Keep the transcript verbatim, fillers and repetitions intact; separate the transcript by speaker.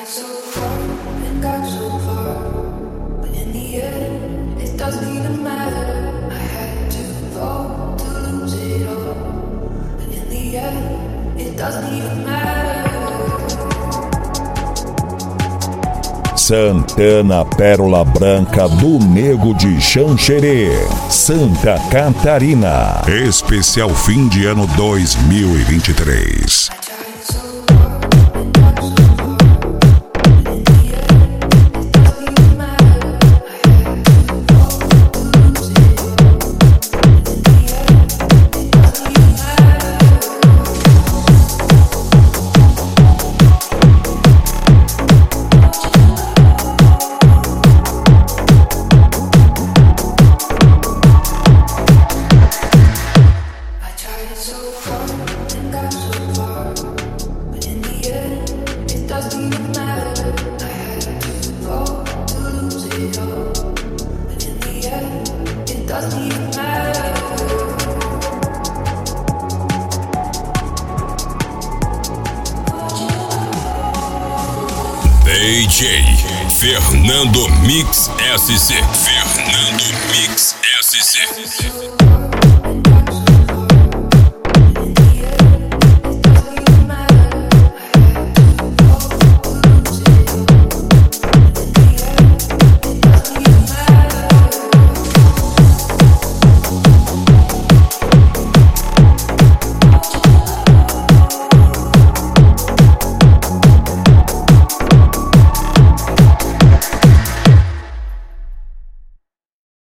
Speaker 1: Santana Pérola Branca do Nego de Xanxerê, Santa Catarina. Especial fim de ano dois mil e vinte e três.
Speaker 2: D J Fernando Mix S C. Fernando Mix S C.